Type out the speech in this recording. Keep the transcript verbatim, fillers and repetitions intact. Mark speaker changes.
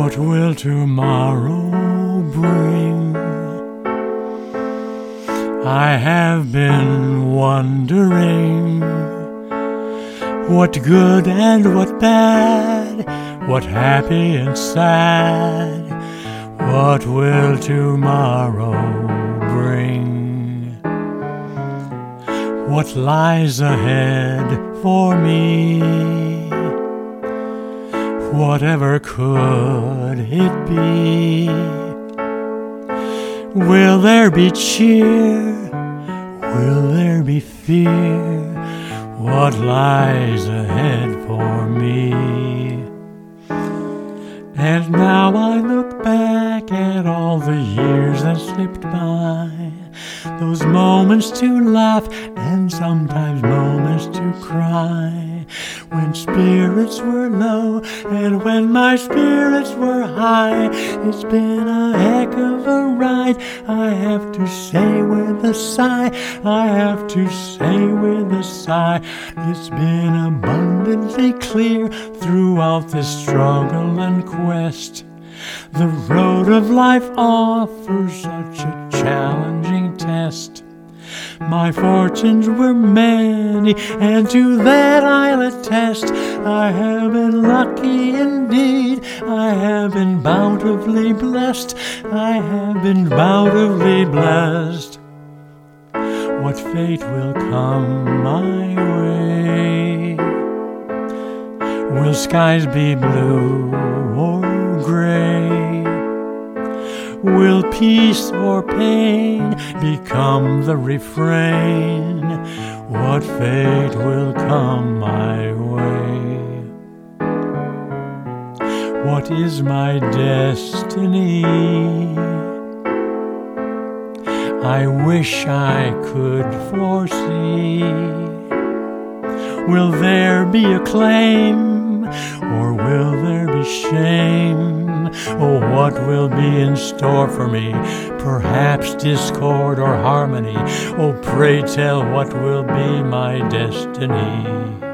Speaker 1: What will tomorrow bring? I have been wondering what good and what bad, what happy and sad, what will tomorrow bring? What lies ahead for me? Whatever could it be? Will there be cheer? Will there be fear? What lies ahead for me? And now I look back at all the years that slipped by, those moments to laugh and sometimes moments to cry, when spirits were low and when my spirits were high. It's been a heck of a ride, I have to say with a sigh, I have to say with a sigh. It's been abundantly clear throughout this struggle and quest, the road of life offers such a challenging test. My fortunes were many, and to that I'll attest. I have been lucky indeed, I have been bountifully blessed, I have been bountifully blessed. What fate will come my way? Will skies be blue or gray? Will peace or pain become the refrain? What fate will come my way? What is my destiny? I wish I could foresee. Will there be acclaim, or will there be shame? Oh, what will be in store for me? Perhaps discord or harmony. Oh, pray tell, what will be my destiny?